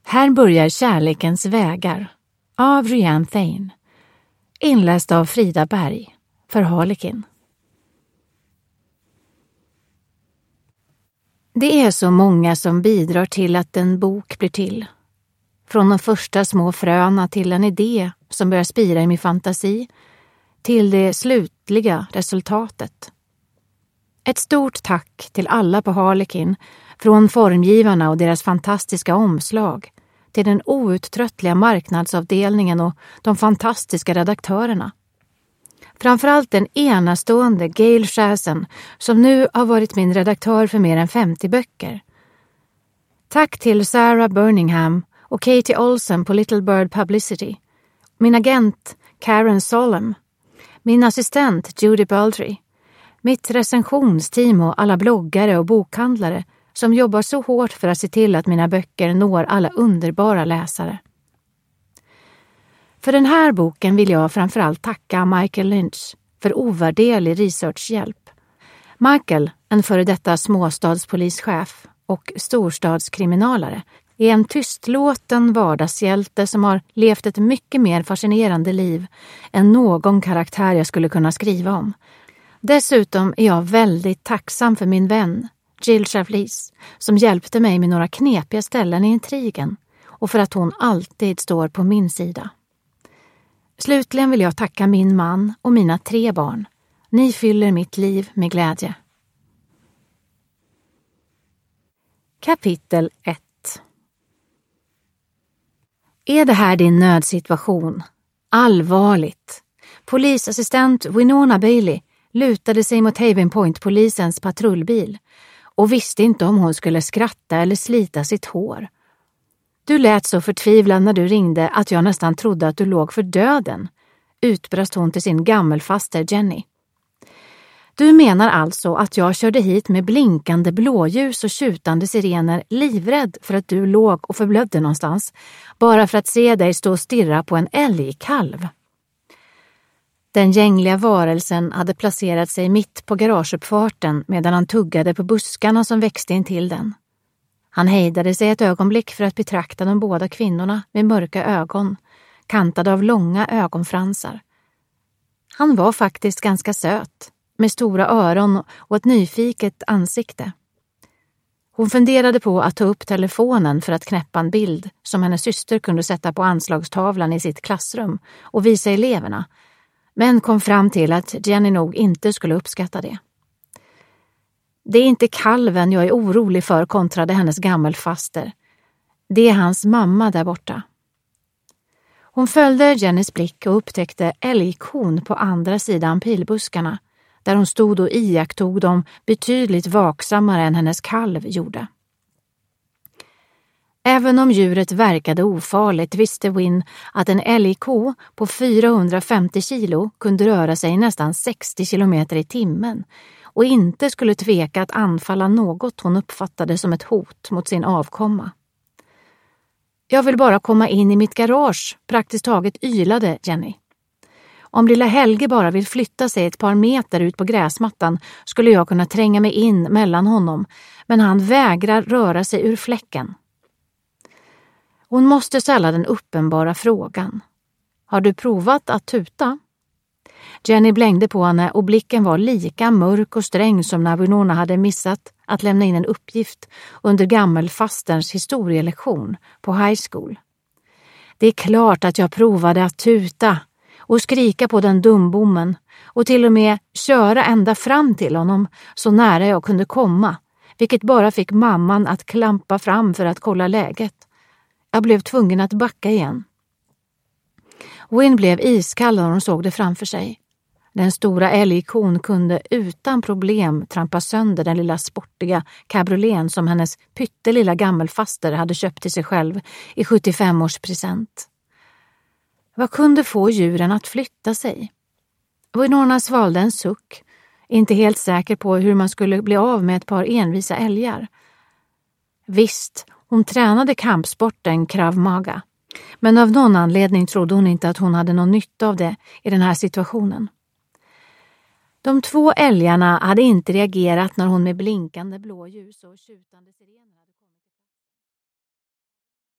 Här börjar kärlekens vägar av Rianne Thane. Inläst av Frida Berg för Harlekin. Det är så många som bidrar till att en bok blir till. Från de första små fröna till en idé som börjar spira i min fantasi till det slutliga resultatet. Ett stort tack till alla på Harlekin, från formgivarna och deras fantastiska omslag till den outtröttliga marknadsavdelningen och de fantastiska redaktörerna. Framförallt den enastående Gail Shazen som nu har varit min redaktör för mer än 50 böcker. Tack till Sarah Birmingham och Katie Olsen på Little Bird Publicity, min agent Karen Solem, min assistent Judy Baldry, mitt recensionsteam och alla bloggare och bokhandlare som jobbar så hårt för att se till att mina böcker når alla underbara läsare. För den här boken vill jag framförallt tacka Michael Lynch för ovärderlig researchhjälp. Michael, en före detta småstadspolischef och storstadskriminalare, är en tystlåten vardagshjälte som har levt ett mycket mer fascinerande liv än någon karaktär jag skulle kunna skriva om. Dessutom är jag väldigt tacksam för min vän Jill Chavlis som hjälpte mig med några knepiga ställen i intrigen och för att hon alltid står på min sida. Slutligen vill jag tacka min man och mina 3 barn. Ni fyller mitt liv med glädje. Kapitel 1. Är det här din nödsituation? Allvarligt. Polisassistent Winona Bailey lutade sig mot Haven Point-polisens patrullbil och visste inte om hon skulle skratta eller slita sitt hår. Du lät så förtvivlad när du ringde att jag nästan trodde att du låg för döden, utbrast hon till sin gammelfaster Jenny. Du menar alltså att jag körde hit med blinkande blåljus och tjutande sirener, livrädd för att du låg och förblödde någonstans, bara för att se dig stå och stirra på en älgkalv? Den gängliga varelsen hade placerat sig mitt på garageuppfarten medan han tuggade på buskarna som växte in till den. Han hejdade sig ett ögonblick för att betrakta de båda kvinnorna med mörka ögon, kantade av långa ögonfransar. Han var faktiskt ganska söt, med stora öron och ett nyfiket ansikte. Hon funderade på att ta upp telefonen för att knäppa en bild som hennes syster kunde sätta på anslagstavlan i sitt klassrum och visa eleverna, men kom fram till att Jenny nog inte skulle uppskatta det. Det är inte kalven jag är orolig för, kontrade hennes gammelfaster. Det är hans mamma där borta. Hon följde Jennys blick och upptäckte älgkon på andra sidan pilbuskarna, där hon stod och iakttog dem betydligt vaksammare än hennes kalv gjorde. Även om djuret verkade ofarligt visste Win att en älgko på 450 kilo kunde röra sig nästan 60 kilometer i timmen och inte skulle tveka att anfalla något hon uppfattade som ett hot mot sin avkomma. Jag vill bara komma in i mitt garage, praktiskt taget ylade Jenny. Om lilla Helge bara vill flytta sig ett par meter ut på gräsmattan skulle jag kunna tränga mig in mellan honom, men han vägrar röra sig ur fläcken. Hon måste ställa den uppenbara frågan. Har du provat att tuta? Jenny blängde på henne och blicken var lika mörk och sträng som när Winona hade missat att lämna in en uppgift under gammelfasterns historielektion på high school. Det är klart att jag provade att tuta och skrika på den dumbommen och till och med köra ända fram till honom så nära jag kunde komma, vilket bara fick mamman att klampa fram för att kolla läget. Jag blev tvungen att backa igen. Win blev iskall när hon såg det framför sig. Den stora älgkon kunde utan problem trampa sönder den lilla sportiga cabrioleten som hennes pyttelilla gammelfaster hade köpt till sig själv i 75-årspresent. Vad kunde få djuren att flytta sig? Winona svalde en suck, inte helt säker på hur man skulle bli av med ett par envisa älgar. Visst, hon tränade kampsporten Krav Maga, men av någon anledning trodde hon inte att hon hade någon nytta av det i den här situationen. De 2 älgarna hade inte reagerat när hon med blinkande blåljus och tjutande sirener